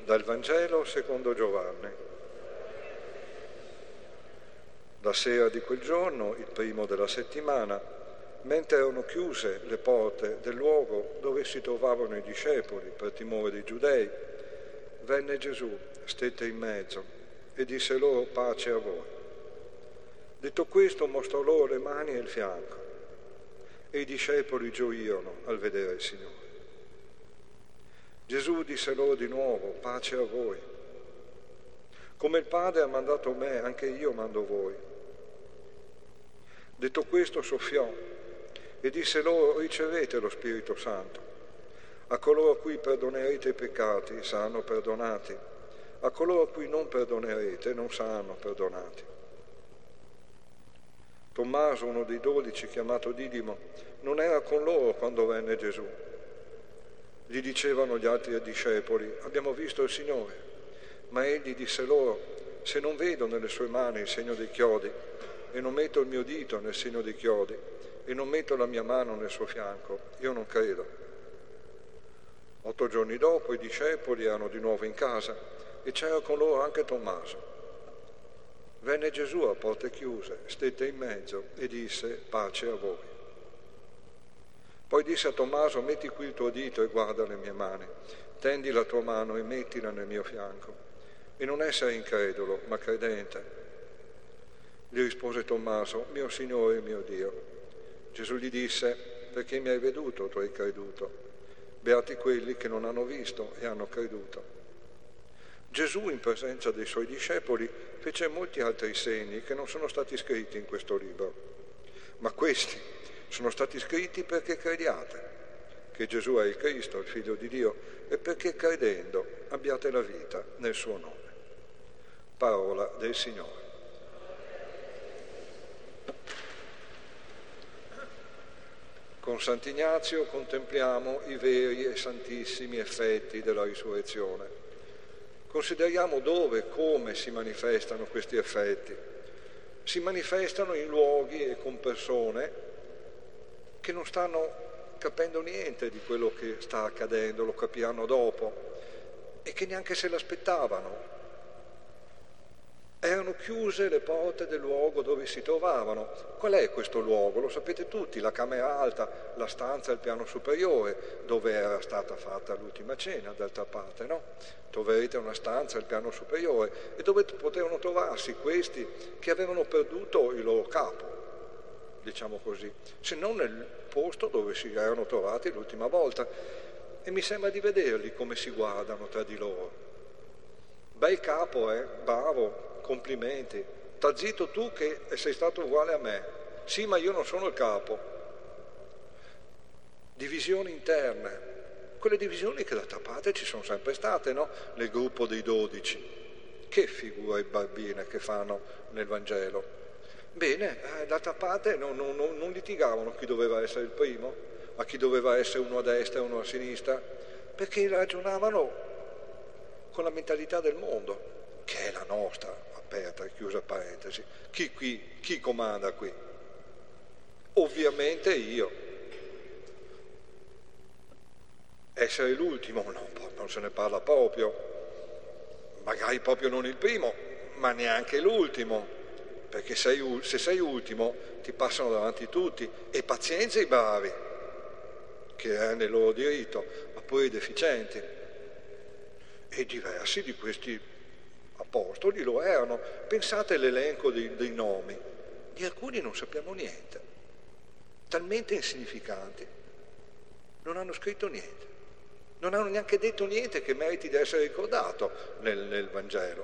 Dal Vangelo secondo Giovanni. La sera di quel giorno, il primo della settimana, mentre erano chiuse le porte del luogo dove si trovavano i discepoli per timore dei giudei, venne Gesù, stette in mezzo e disse loro: pace a voi. Detto questo, mostrò loro le mani e il fianco, e i discepoli gioirono al vedere il Signore. Gesù disse loro di nuovo: pace a voi. Come il Padre ha mandato me, anche io mando voi. Detto questo, soffiò e disse loro: ricevete lo Spirito Santo. A coloro a cui perdonerete i peccati saranno perdonati, a coloro a cui non perdonerete non saranno perdonati. Tommaso, uno dei 12, chiamato Didimo, non era con loro quando venne Gesù. Gli dicevano gli altri discepoli: abbiamo visto il Signore. Ma egli disse loro: se non vedo nelle sue mani il segno dei chiodi, e non metto il mio dito nel segno dei chiodi, e non metto la mia mano nel suo fianco, io non credo. 8 giorni dopo i discepoli erano di nuovo in casa e c'era con loro anche Tommaso. Venne Gesù a porte chiuse, stette in mezzo e disse: pace a voi. Poi disse a Tommaso: metti qui il tuo dito e guarda le mie mani, tendi la tua mano e mettila nel mio fianco, e non essere incredulo, ma credente. Gli rispose Tommaso: mio Signore e mio Dio. Gesù gli disse: perché mi hai veduto tu hai creduto. Beati quelli che non hanno visto e hanno creduto. Gesù, in presenza dei suoi discepoli, fece molti altri segni che non sono stati scritti in questo libro, ma questi sono stati scritti perché crediate che Gesù è il Cristo, il Figlio di Dio, e perché credendo abbiate la vita nel suo nome. Parola del Signore. Con Sant'Ignazio contempliamo i veri e santissimi effetti della risurrezione. Consideriamo dove e come si manifestano questi effetti. Si manifestano in luoghi e con persone che non stanno capendo niente di quello che sta accadendo, lo capiranno dopo, e che neanche se l'aspettavano. Erano chiuse le porte del luogo dove si trovavano. Qual è questo luogo? Lo sapete tutti: la camera alta, la stanza al piano superiore, dove era stata fatta l'ultima cena, d'altra parte, no? Troverete una stanza al piano superiore, e dove potevano trovarsi questi che avevano perduto il loro capo, diciamo così, se non nel posto dove si erano trovati l'ultima volta. E mi sembra di vederli come si guardano tra di loro. Bel capo, bravo, complimenti. Sta zitto tu che sei stato uguale a me. Sì, ma io non sono il capo. Divisioni interne, quelle divisioni che d'altra parte ci sono sempre state, no? Nel gruppo dei 12. Che figure barbine che fanno nel Vangelo. Bene, d'altra parte non litigavano chi doveva essere il primo, a chi doveva essere uno a destra e uno a sinistra, perché ragionavano con la mentalità del mondo, che è la nostra, aperta e chiusa parentesi. Chi comanda qui? Ovviamente io. Essere l'ultimo? No, non se ne parla proprio. Magari proprio non il primo, ma neanche l'ultimo, perché se sei ultimo ti passano davanti tutti, e pazienza i bravi, che è nel loro diritto, ma pure i deficienti. E diversi di questi apostoli lo erano. Pensate all'elenco dei nomi. Di alcuni non sappiamo niente, talmente insignificanti. Non hanno scritto niente, non hanno neanche detto niente che meriti di essere ricordato nel Vangelo.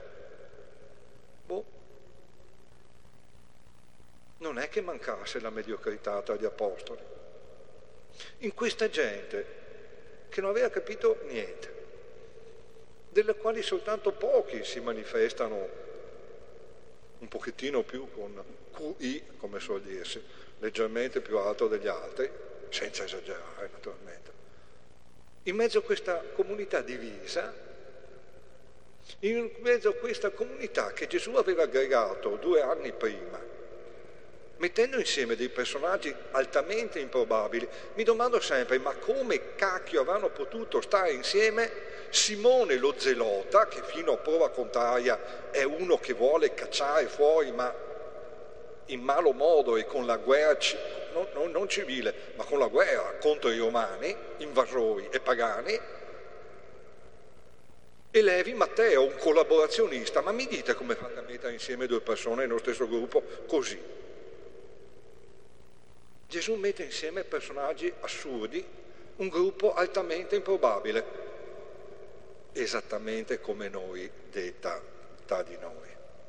Non è che mancasse la mediocrità tra gli apostoli. In questa gente che non aveva capito niente, delle quali soltanto pochi si manifestano un pochettino più con QI, come suol dirsi, leggermente più alto degli altri, senza esagerare naturalmente. In mezzo a questa comunità divisa, in mezzo a questa comunità che Gesù aveva aggregato 2 anni prima, mettendo insieme dei personaggi altamente improbabili, mi domando sempre: ma come cacchio avranno potuto stare insieme Simone lo zelota, che fino a prova contraria è uno che vuole cacciare fuori, ma in malo modo e con la guerra, non civile, ma con la guerra contro i romani, invasori e pagani. E Levi Matteo, un collaborazionista. Ma mi dite come fate a mettere insieme due persone nello stesso gruppo così? Gesù mette insieme personaggi assurdi, un gruppo altamente improbabile, esattamente come noi detta tra di noi.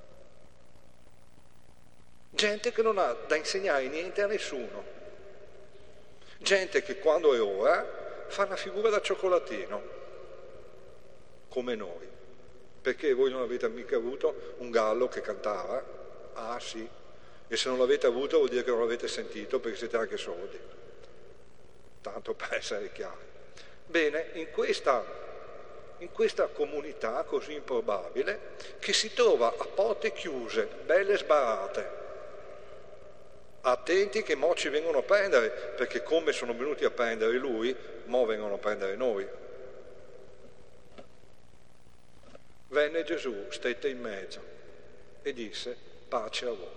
Gente che non ha da insegnare niente a nessuno, gente che quando è ora fa una figura da cioccolatino, come noi. Perché voi non avete mica avuto un gallo che cantava? Ah sì, e se non l'avete avuto vuol dire che non l'avete sentito, perché siete anche sordi, tanto per essere chiari. Bene, in questa comunità così improbabile, che si trova a porte chiuse, belle sbarrate, attenti che mo ci vengono a prendere, perché come sono venuti a prendere lui, mo vengono a prendere noi. Venne Gesù, stette in mezzo e disse: pace a voi.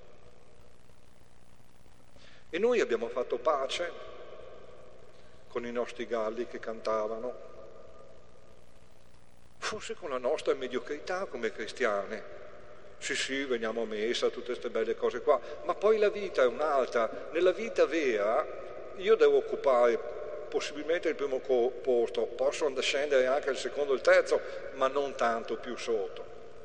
E noi abbiamo fatto pace con i nostri galli che cantavano, forse con la nostra mediocrità come cristiani. Sì, veniamo a messa, tutte queste belle cose qua, ma poi la vita è un'altra. Nella vita vera io devo occupare possibilmente il primo posto, posso scendere anche al secondo e il terzo, ma non tanto più sotto.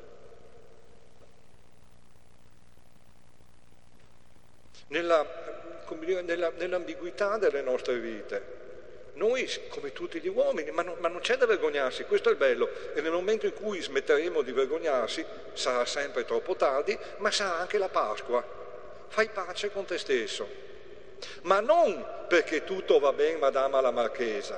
Nell'ambiguità delle nostre vite, noi come tutti gli uomini, ma non c'è da vergognarsi, questo è il bello, e nel momento in cui smetteremo di vergognarsi sarà sempre troppo tardi, ma sarà anche la Pasqua. Fai pace con te stesso. Ma non perché tutto va bene, madama la marchesa,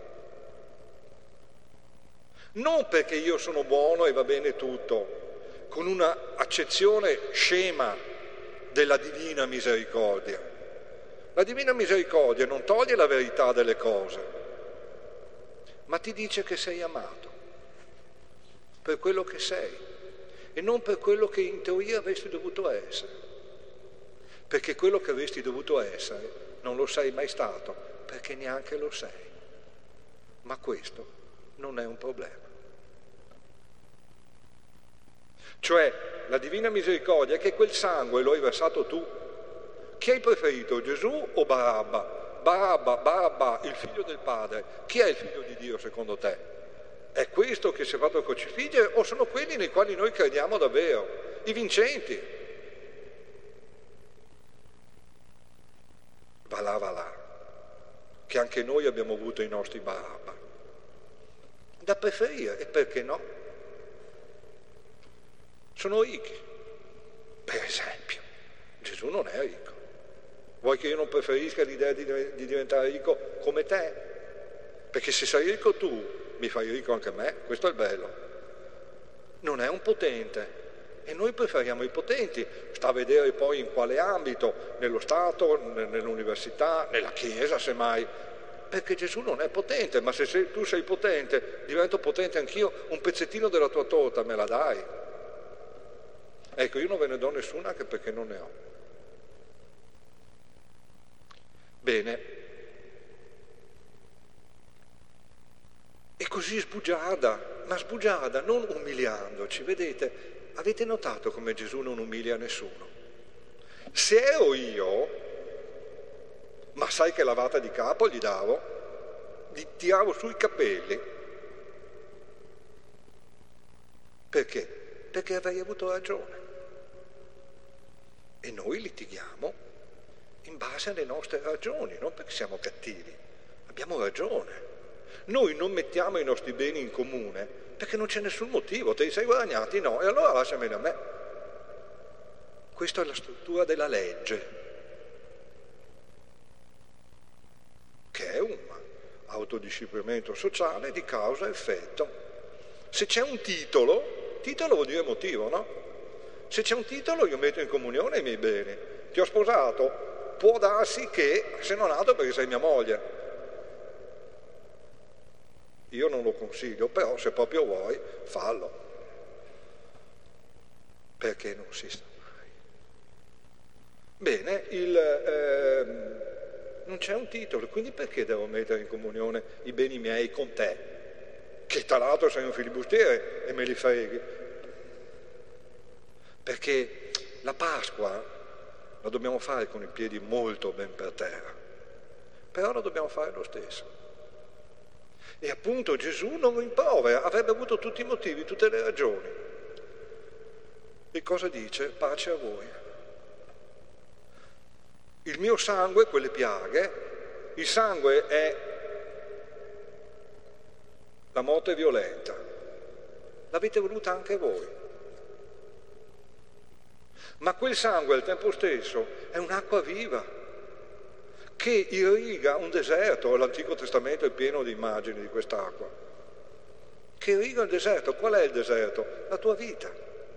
non perché io sono buono e va bene tutto, con una accezione scema della divina misericordia. La divina misericordia non toglie la verità delle cose, ma ti dice che sei amato per quello che sei e non per quello che in teoria avresti dovuto essere. Perché quello che avresti dovuto essere non lo sei mai stato, perché neanche lo sei. Ma questo non è un problema. Cioè, la divina misericordia è che quel sangue lo hai versato tu. Chi hai preferito, Gesù o Barabba? Barabba, il figlio del padre. Chi è il figlio di Dio secondo te? È questo che si è fatto crocifiggere o sono quelli nei quali noi crediamo davvero? I vincenti? Va là, che anche noi abbiamo avuto i nostri Barabba. Da preferire, e perché no? Sono ricchi, per esempio. Gesù non è ricco. Vuoi che io non preferisca l'idea di diventare ricco come te? Perché se sei ricco tu, mi fai ricco anche me, questo è il bello. Non è un potente. E noi preferiamo i potenti, sta a vedere poi in quale ambito, nello Stato, nell'università, nella Chiesa semmai, perché Gesù non è potente, ma se tu sei potente, divento potente anch'io, un pezzettino della tua torta me la dai? Ecco, io non ve ne do nessuna anche perché non ne ho. Bene. E così sbugiarda, ma sbugiarda non umiliandoci, vedete? Avete notato come Gesù non umilia nessuno? Se ero io, ma sai che lavata di capo gli davo? Gli tiravo sui capelli. Perché? Perché avrei avuto ragione. E noi litighiamo in base alle nostre ragioni, non perché siamo cattivi. Abbiamo ragione. Noi non mettiamo i nostri beni in comune perché non c'è nessun motivo, te li sei guadagnati? No, e allora lasciameli a me. Questa è la struttura della legge, che è un autodisciplinamento sociale di causa-effetto. Se c'è un titolo vuol dire motivo, no? Se c'è un titolo io metto in comunione i miei beni. Ti ho sposato, può darsi che, se non altro perché sei mia moglie. Io non lo consiglio, però se proprio vuoi, fallo. Perché non si sa mai. Bene, non c'è un titolo, quindi perché devo mettere in comunione i beni miei con te? Che tra l'altro sei un filibustiere e me li freghi. Perché la Pasqua la dobbiamo fare con i piedi molto ben per terra, però la dobbiamo fare lo stesso. E appunto Gesù non rimprovera, avrebbe avuto tutti i motivi, tutte le ragioni. E cosa dice? Pace a voi. Il mio sangue, quelle piaghe, il sangue è la morte violenta. L'avete voluta anche voi. Ma quel sangue al tempo stesso è un'acqua viva che irriga un deserto. L'Antico Testamento è pieno di immagini di quest'acqua. Che irriga il deserto. Qual è il deserto? La tua vita.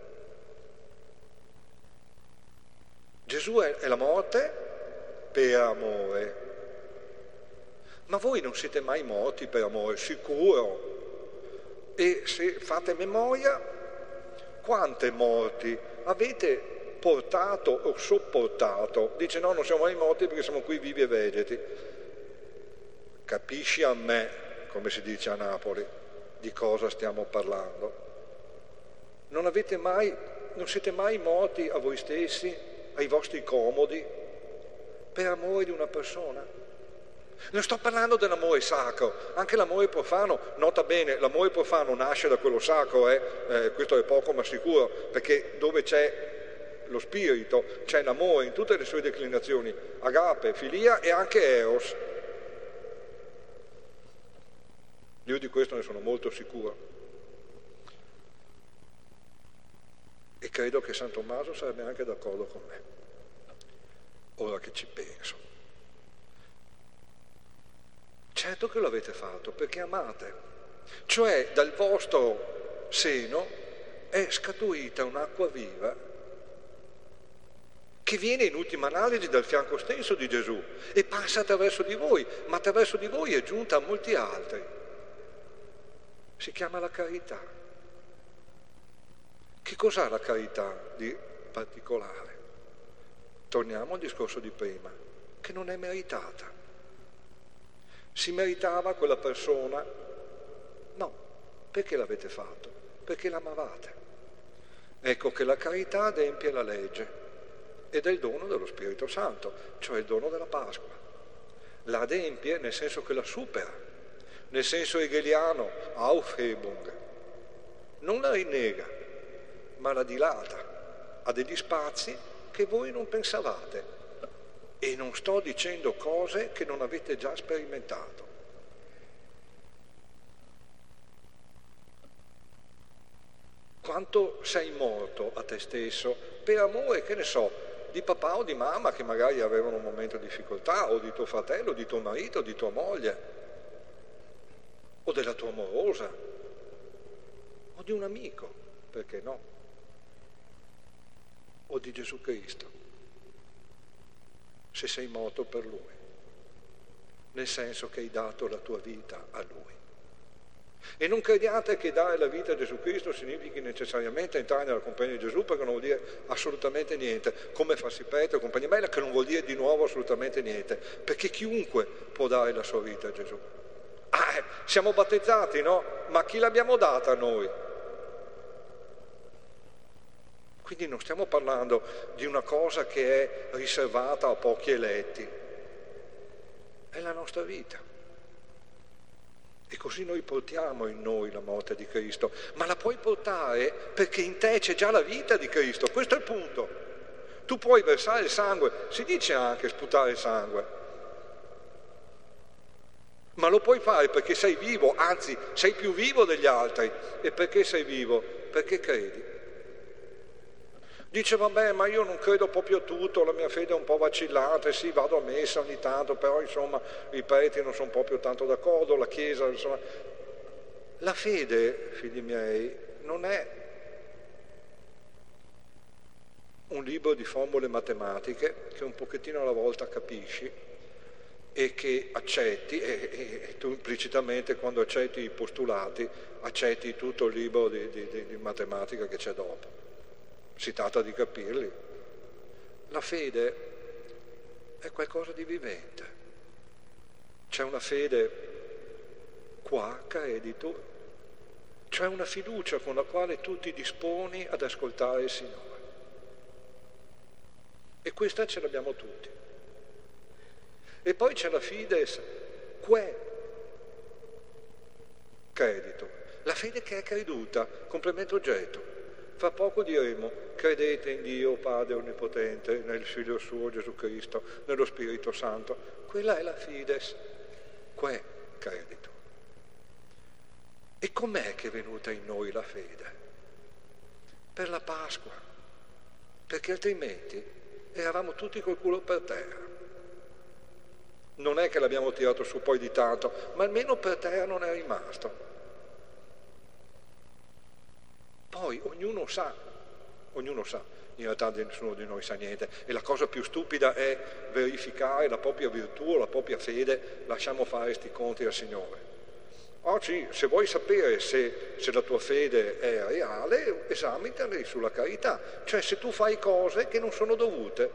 Gesù è la morte per amore. Ma voi non siete mai morti per amore, sicuro. E se fate memoria, quante morti avete portato o sopportato? Dice no, non siamo mai morti perché siamo qui vivi e vegeti. Capisci a me, come si dice a Napoli, di cosa stiamo parlando? Non siete mai morti a voi stessi, ai vostri comodi, per amore di una persona? Non sto parlando dell'amore sacro, anche l'amore profano, nota bene, l'amore profano nasce da quello sacro, questo è poco ma sicuro, perché dove c'è lo spirito c'è l'amore in tutte le sue declinazioni, agape, filia e anche eros. Io di questo ne sono molto sicuro. E credo che San Tommaso sarebbe anche d'accordo con me, ora che ci penso. Certo che lo avete fatto perché amate, cioè dal vostro seno è scaturita un'acqua viva che viene in ultima analisi dal fianco stesso di Gesù e passa attraverso di voi, ma attraverso di voi è giunta a molti altri. Si chiama la carità. Che cos'ha la carità di particolare? Torniamo al discorso di prima, che non è meritata. Si meritava quella persona? No. Perché l'avete fatto? Perché l'amavate. Ecco che la carità adempie la legge ed è il dono dello Spirito Santo, cioè il dono della Pasqua. La adempie nel senso che la supera, nel senso hegeliano, Aufhebung. Non la rinnega, ma la dilata a degli spazi che voi non pensavate. E non sto dicendo cose che non avete già sperimentato. Quanto sei morto a te stesso per amore, che ne so, di papà o di mamma che magari avevano un momento di difficoltà, o di tuo fratello, di tuo marito, di tua moglie, o della tua amorosa, o di un amico, perché no? O di Gesù Cristo. Se sei morto per Lui, nel senso che hai dato la tua vita a Lui. E non crediate che dare la vita a Gesù Cristo significhi necessariamente entrare nella compagnia di Gesù, perché non vuol dire assolutamente niente, come farsi prete o compagnia bella, che non vuol dire di nuovo assolutamente niente, perché chiunque può dare la sua vita a Gesù. Siamo battezzati, no? Ma chi l'abbiamo data a noi? Quindi non stiamo parlando di una cosa che è riservata a pochi eletti, è la nostra vita. E così noi portiamo in noi la morte di Cristo, ma la puoi portare perché in te c'è già la vita di Cristo, questo è il punto. Tu puoi versare il sangue, si dice anche sputare il sangue, ma lo puoi fare perché sei vivo, anzi sei più vivo degli altri. E perché sei vivo? Perché credi. Dice vabbè, ma io non credo proprio a tutto, la mia fede è un po' vacillante, sì, vado a messa ogni tanto, però insomma i preti non sono proprio tanto d'accordo, la Chiesa, insomma. La fede, figli miei, non è un libro di formule matematiche che un pochettino alla volta capisci e che accetti, e tu implicitamente quando accetti i postulati, accetti tutto il libro di matematica che c'è dopo. Si tratta di capirli. La fede è qualcosa di vivente. C'è una fede qua, creditu, c'è una fiducia con la quale tu ti disponi ad ascoltare il Signore. E questa ce l'abbiamo tutti. E poi c'è la fides que, credito. La fede che è creduta, complemento oggetto. Fra poco diremo, credete in Dio Padre Onnipotente, nel Figlio Suo Gesù Cristo, nello Spirito Santo. Quella è la fides que, credito. E com'è che è venuta in noi la fede? Per la Pasqua, perché altrimenti eravamo tutti col culo per terra. Non è che l'abbiamo tirato su poi di tanto, ma almeno per terra non è rimasto. Poi ognuno sa, in realtà nessuno di noi sa niente, e la cosa più stupida è verificare la propria virtù o la propria fede, lasciamo fare sti conti al Signore. Oggi, se vuoi sapere se la tua fede è reale, esaminali sulla carità, cioè se tu fai cose che non sono dovute,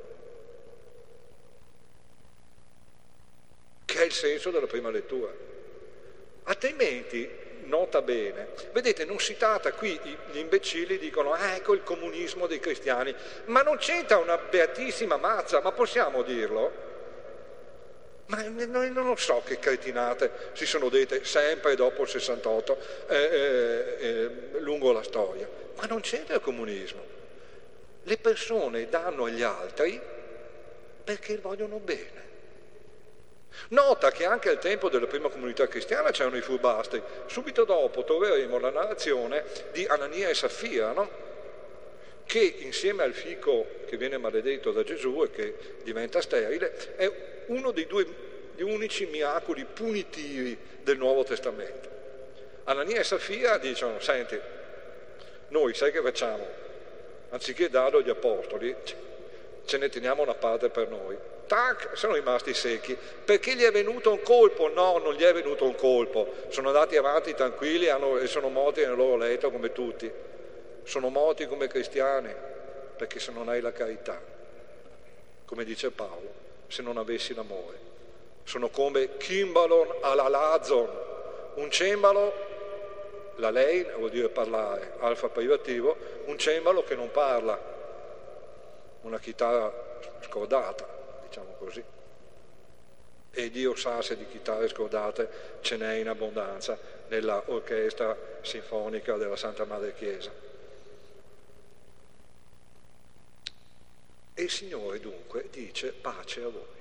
che è il senso della prima lettura. Altrimenti, nota bene, vedete, non si tratta qui, gli imbecilli dicono ecco il comunismo dei cristiani, ma non c'entra una beatissima mazza, ma possiamo dirlo? Ma non lo so che cretinate si sono dette sempre dopo il 68 lungo la storia, ma non c'entra il comunismo. Le persone danno agli altri perché vogliono bene. Nota che anche al tempo della prima comunità cristiana c'erano i furbastri. Subito dopo troveremo la narrazione di Anania e Saffira, no? Che insieme al fico che viene maledetto da Gesù e che diventa sterile è uno degli unici miracoli punitivi del Nuovo Testamento. Anania e Saffira dicono: senti, noi sai che facciamo? Anziché darlo agli apostoli, ce ne teniamo una parte per noi. Tac, sono rimasti secchi. Perché gli è venuto un colpo? No, non gli è venuto un colpo. Sono andati avanti tranquilli e sono morti nel loro letto come tutti. Sono morti come cristiani, perché se non hai la carità, come dice Paolo, se non avessi l'amore, sono come cimbalon alla lazon. Un cembalo, la lei vuol dire parlare, alfa privativo, un cembalo che non parla, una chitarra scordata, diciamo così. E Dio sa se di chitarre scordate ce n'è in abbondanza nella orchestra sinfonica della Santa Madre Chiesa. E il Signore dunque dice pace a voi.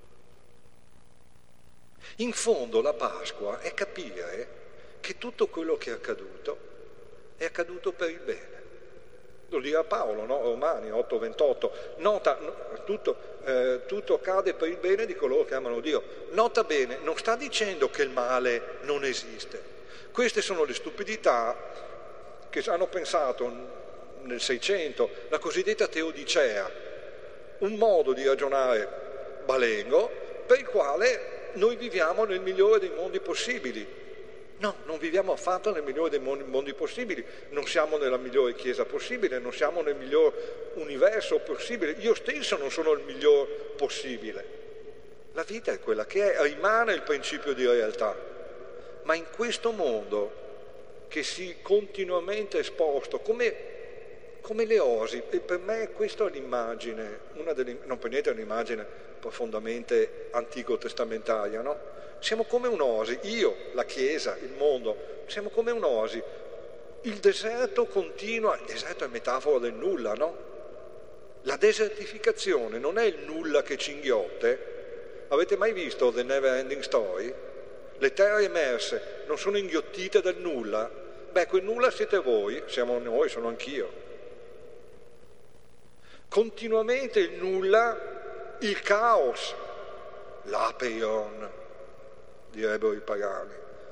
In fondo la Pasqua è capire che tutto quello che è accaduto per il bene. Lo dirà Paolo, no? Romani 8:28. Nota, tutto accade per il bene di coloro che amano Dio. Nota bene, non sta dicendo che il male non esiste. Queste sono le stupidità che hanno pensato nel 600, la cosiddetta teodicea, un modo di ragionare balengo per il quale noi viviamo nel migliore dei mondi possibili. No, non viviamo affatto nel migliore dei mondi possibili, non siamo nella migliore chiesa possibile, non siamo nel miglior universo possibile, io stesso non sono il miglior possibile. La vita è quella che è, rimane il principio di realtà, ma in questo mondo che si continuamente esposto come le osi, e per me questa è l'immagine, non per niente è un'immagine profondamente antico-testamentaria, no? Siamo come un'osi, io, la Chiesa, il mondo, siamo come un'osi. Il deserto continua, il deserto è metafora del nulla, no? La desertificazione non è il nulla che ci inghiotte. Avete mai visto The Never Ending Story? Le terre emerse non sono inghiottite dal nulla? Beh, quel nulla siete voi, siamo noi, sono anch'io. Continuamente il nulla, il caos, l'apeion, direbbero i pagani,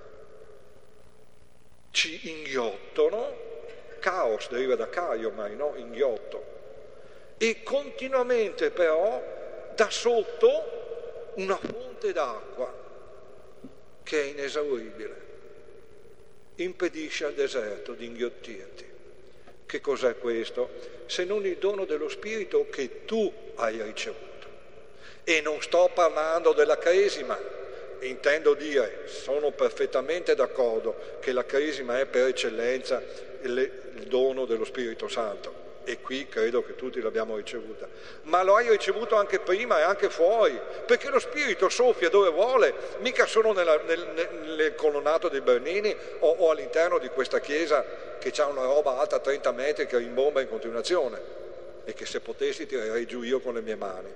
ci inghiottono, caos deriva da caio mai, no? Inghiotto, e continuamente però da sotto una fonte fonte d'acqua che è inesauribile, impedisce al deserto di inghiottirti. Che cos'è questo? Se non il dono dello Spirito che tu hai ricevuto. E non sto parlando della Cresima, intendo dire, sono perfettamente d'accordo che la Cresima è per eccellenza il dono dello Spirito Santo, e qui credo che tutti l'abbiamo ricevuta, ma lo hai ricevuto anche prima e anche fuori, perché lo Spirito soffia dove vuole, mica solo nel colonnato dei Bernini o all'interno di questa chiesa che ha una roba alta 30 metri che rimbomba in continuazione e che se potessi tirerei giù io con le mie mani.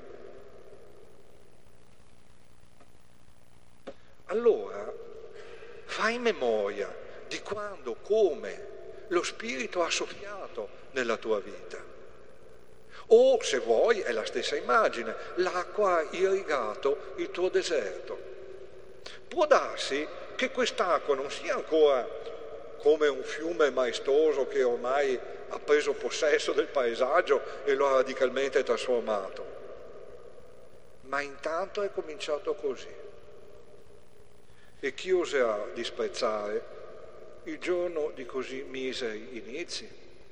Allora fai memoria di quando, come lo Spirito ha soffiato nella tua vita. O, se vuoi, è la stessa immagine, l'acqua ha irrigato il tuo deserto. Può darsi che quest'acqua non sia ancora come un fiume maestoso che ormai ha preso possesso del paesaggio e lo ha radicalmente trasformato, ma intanto è cominciato così. E chi oserà disprezzare il giorno di così miseri inizi?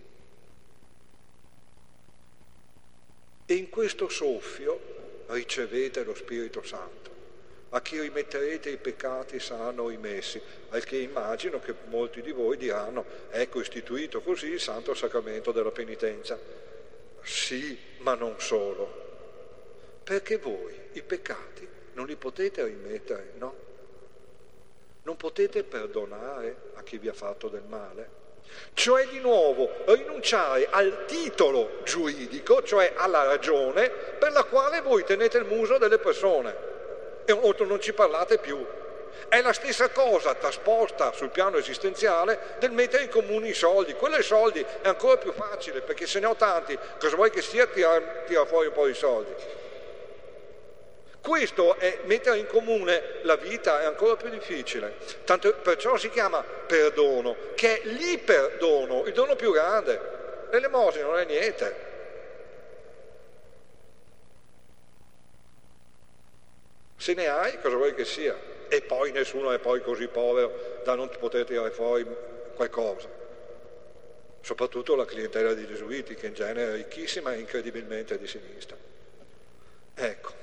E in questo soffio ricevete lo Spirito Santo. A chi rimetterete i peccati saranno rimessi, al che immagino che molti di voi diranno: ecco istituito così il Santo Sacramento della Penitenza. Sì, ma non solo. Perché voi i peccati non li potete rimettere, no? Non potete perdonare a chi vi ha fatto del male? Cioè di nuovo rinunciare al titolo giuridico, cioè alla ragione per la quale voi tenete il muso delle persone e non ci parlate più. È la stessa cosa trasposta sul piano esistenziale del mettere in comune i soldi. Quello dei soldi è ancora più facile, perché se ne ho tanti, cosa vuoi che sia tira fuori un po' di soldi. Questo è mettere in comune la vita, è ancora più difficile. Tanto perciò si chiama perdono, che è l'iperdono, il dono più grande. L'elemosina non è niente. Se ne hai, cosa vuoi che sia? E poi nessuno è poi così povero da non poter tirare fuori qualcosa. Soprattutto la clientela dei gesuiti, che in genere è ricchissima e incredibilmente di sinistra. Ecco.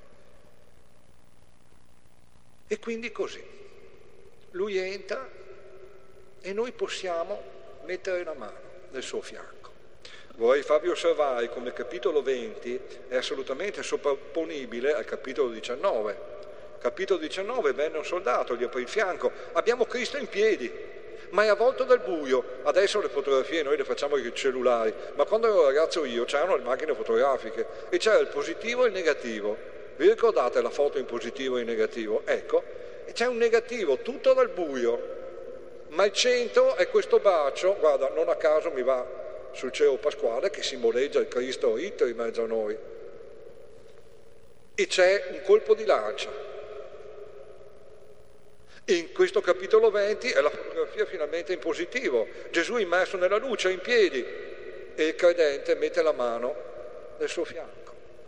E quindi così, lui entra e noi possiamo mettere la mano nel suo fianco. Vorrei farvi osservare come il capitolo 20 è assolutamente sovrapponibile al capitolo 19. Capitolo 19, venne un soldato, gli aprì il fianco, abbiamo Cristo in piedi, ma è avvolto dal buio. Adesso le fotografie noi le facciamo con i cellulari, ma quando ero ragazzo io c'erano le macchine fotografiche e c'era il positivo e il negativo. Vi ricordate la foto in positivo e in negativo? Ecco, e c'è un negativo tutto dal buio, ma il centro è questo braccio, guarda, non a caso mi va sul cielo pasquale che simboleggia il Cristo ritto in mezzo a noi. E c'è un colpo di lancia. E in questo capitolo 20 è la fotografia finalmente in positivo. Gesù immerso nella luce, in piedi, e il credente mette la mano nel suo fianco.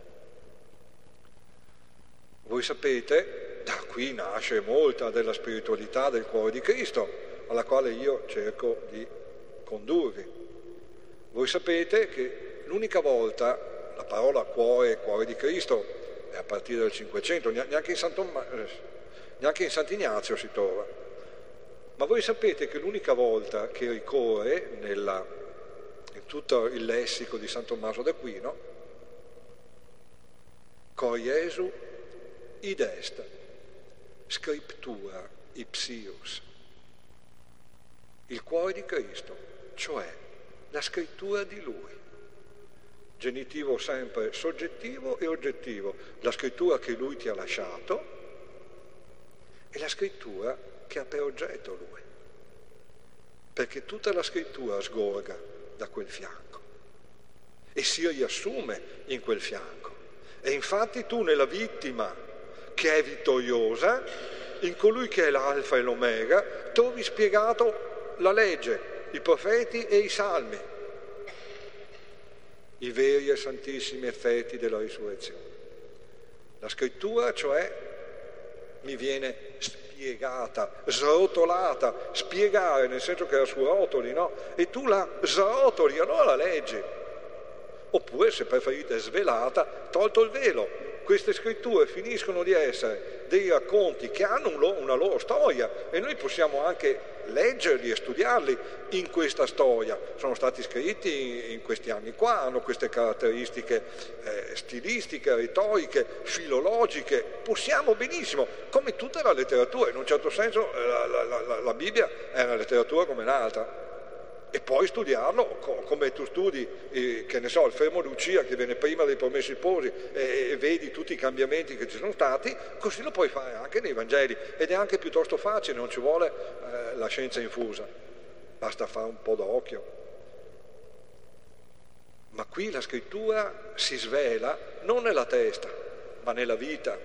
Voi sapete, da qui nasce molta della spiritualità del cuore di Cristo, alla quale io cerco di condurvi. Voi sapete che l'unica volta, la parola cuore di Cristo è a partire dal 500, neanche in Sant'Ignazio si trova. Ma voi sapete che l'unica volta che ricorre in tutto il lessico di San Tommaso d'Aquino, cor Jesu id est scriptura ipsius, il cuore di Cristo, cioè la scrittura di Lui. Genitivo sempre soggettivo e oggettivo, la scrittura che Lui ti ha lasciato e la scrittura che ha per oggetto Lui, perché tutta la scrittura sgorga da quel fianco e si riassume in quel fianco. E infatti tu nella vittima che è vittoriosa, in colui che è l'alfa e l'omega, trovi spiegato la legge, i profeti e i salmi, i veri e santissimi effetti della risurrezione. La scrittura, cioè, mi viene spiegata, srotolata, spiegare nel senso che la srotoli, no? E tu la srotoli, allora la leggi. Oppure, se preferite, svelata, tolto il velo. Queste scritture finiscono di essere dei racconti che hanno una loro storia e noi possiamo anche leggerli e studiarli in questa storia. Sono stati scritti in questi anni qua, hanno queste caratteristiche stilistiche, retoriche, filologiche. Possiamo benissimo, come tutta la letteratura, in un certo senso la Bibbia è una letteratura come un'altra. E poi studiarlo come tu studi, che ne so, il Fermo Lucia che viene prima dei Promessi Sposi e vedi tutti i cambiamenti che ci sono stati, così lo puoi fare anche nei Vangeli ed è anche piuttosto facile, non ci vuole la scienza infusa, basta fare un po' d'occhio. Ma qui la scrittura si svela non nella testa, ma nella vita.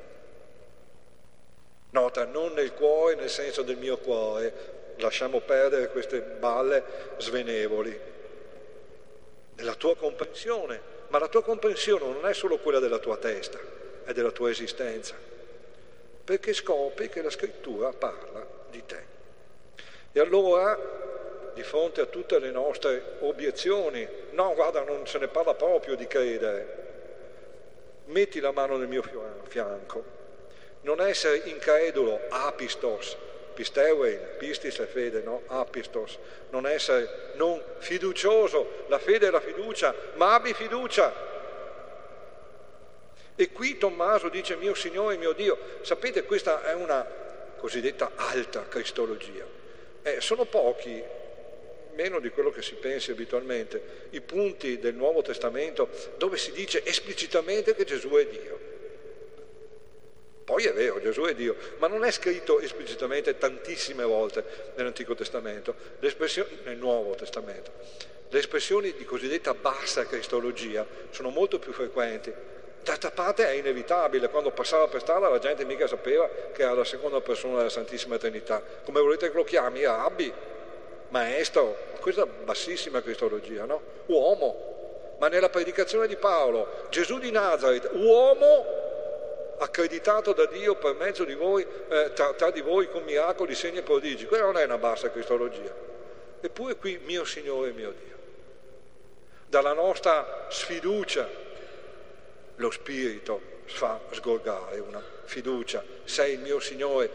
Nota, non nel cuore, nel senso del mio cuore. Lasciamo perdere queste balle svenevoli. Nella tua comprensione, ma la tua comprensione non è solo quella della tua testa, è della tua esistenza, perché scopri che la scrittura parla di te. E allora, di fronte a tutte le nostre obiezioni, no, guarda, non se ne parla proprio di credere, metti la mano nel mio fianco, non essere incredulo, apistos, pisteuein, pistis è fede, no? Apistos, non essere non fiducioso, la fede è la fiducia, ma abbi fiducia. E qui Tommaso dice mio Signore e mio Dio. Sapete, questa è una cosiddetta alta cristologia. Sono pochi, meno di quello che si pensi abitualmente, i punti del Nuovo Testamento dove si dice esplicitamente che Gesù è Dio. Poi è vero, Gesù è Dio, ma non è scritto esplicitamente tantissime volte nell'Antico Testamento, nel Nuovo Testamento. Le espressioni di cosiddetta bassa cristologia sono molto più frequenti. D'altra parte è inevitabile, quando passava per strada la gente mica sapeva che era la seconda persona della Santissima Trinità. Come volete che lo chiami? Rabbi, maestro, questa bassissima cristologia, no? Uomo. Ma nella predicazione di Paolo, Gesù di Nazaret, uomo accreditato da Dio per mezzo di voi, tra di voi con miracoli, segni e prodigi. Quella non è una bassa cristologia. Eppure qui mio Signore e mio Dio. Dalla nostra sfiducia lo Spirito fa sgorgare una fiducia. Sei il mio Signore.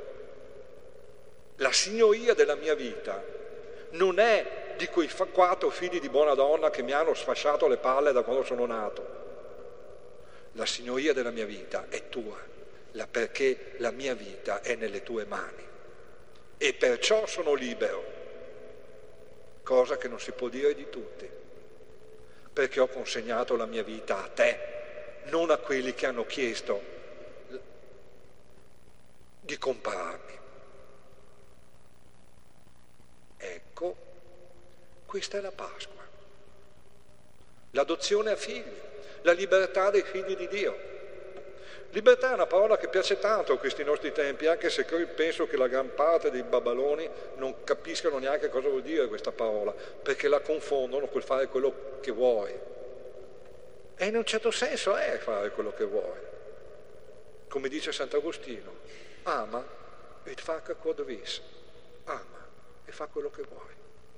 La signoria della mia vita non è di quei 4 figli di buona donna che mi hanno sfasciato le palle da quando sono nato. La signoria della mia vita è tua, perché la mia vita è nelle tue mani e perciò sono libero, cosa che non si può dire di tutti, perché ho consegnato la mia vita a te, non a quelli che hanno chiesto di comprarmi. Ecco, questa è la Pasqua, l'adozione a figli. La libertà dei figli di Dio. Libertà è una parola che piace tanto a questi nostri tempi, anche se penso che la gran parte dei babaloni non capiscano neanche cosa vuol dire questa parola, perché la confondono col fare quello che vuoi. E in un certo senso è fare quello che vuoi. Come dice Sant'Agostino, ama et fac quod vis. Ama e fa quello che vuoi.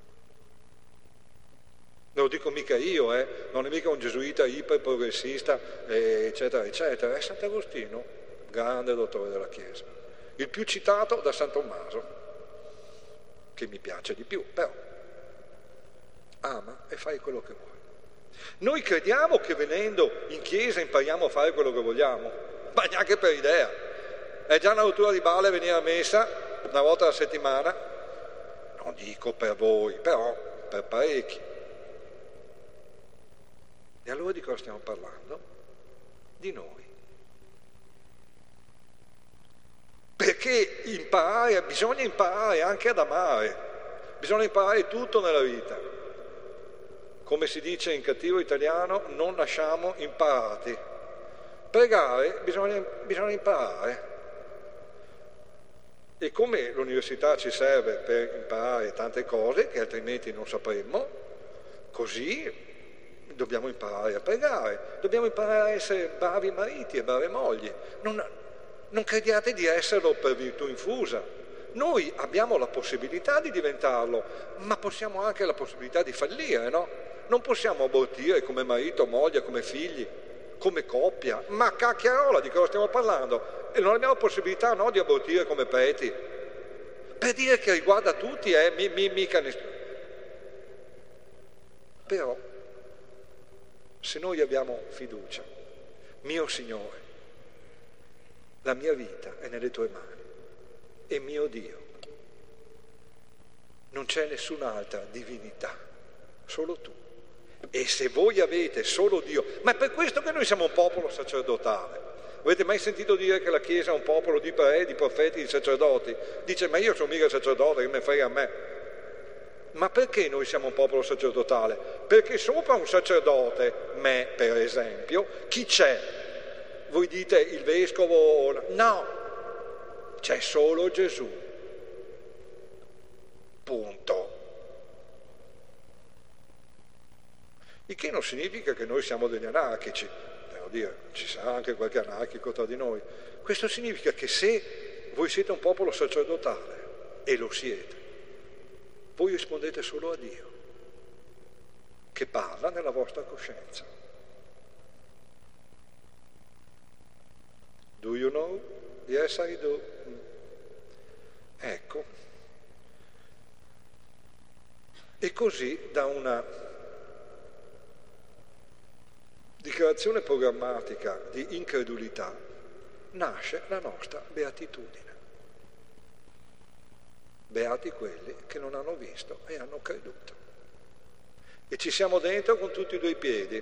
Non lo dico mica io, non è mica un gesuita iperprogressista, eccetera, eccetera. È Sant'Agostino, grande dottore della Chiesa. Il più citato da San Tommaso, che mi piace di più, però ama e fai quello che vuoi. Noi crediamo che venendo in chiesa impariamo a fare quello che vogliamo, ma neanche per idea. È già una rottura di balle venire a messa una volta alla settimana, non dico per voi, però per parecchi. E allora di cosa stiamo parlando? Di noi. Perché bisogna imparare anche ad amare, bisogna imparare tutto nella vita. Come si dice in cattivo italiano, non nasciamo imparati. Pregare bisogna imparare. E come l'università ci serve per imparare tante cose che altrimenti non sapremmo, così dobbiamo imparare a pregare, dobbiamo imparare a essere bravi mariti e brave mogli. Non crediate di esserlo per virtù infusa. Noi abbiamo la possibilità di diventarlo, ma possiamo anche la possibilità di fallire, no? Non possiamo abortire come marito, moglie, come figli, come coppia, ma cacchiarola, di cosa stiamo parlando? E non abbiamo possibilità, no, di abortire come preti. Per dire che riguarda tutti, mica nessuno. Però, se noi abbiamo fiducia, mio Signore, la mia vita è nelle tue mani, e mio Dio, non c'è nessun'altra divinità, solo tu. E se voi avete solo Dio, ma è per questo che noi siamo un popolo sacerdotale. Avete mai sentito dire che la Chiesa è un popolo di pre, di profeti, di sacerdoti? Dice, ma io sono mica sacerdote, che me frega a me. Ma perché noi siamo un popolo sacerdotale? Perché sopra un sacerdote, me per esempio, chi c'è? Voi dite il vescovo? No, c'è solo Gesù. Punto. Il che non significa che noi siamo degli anarchici. Devo dire, ci sarà anche qualche anarchico tra di noi. Questo significa che se voi siete un popolo sacerdotale, e lo siete, voi rispondete solo a Dio, che parla nella vostra coscienza. Do you know? Yes, I do. Ecco. E così da una dichiarazione programmatica di incredulità nasce la nostra beatitudine. Beati quelli che non hanno visto e hanno creduto. E ci siamo dentro con tutti e due i piedi,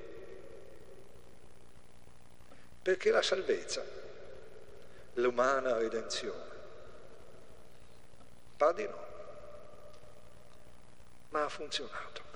perché la salvezza, l'umana redenzione, va di no, ma ha funzionato.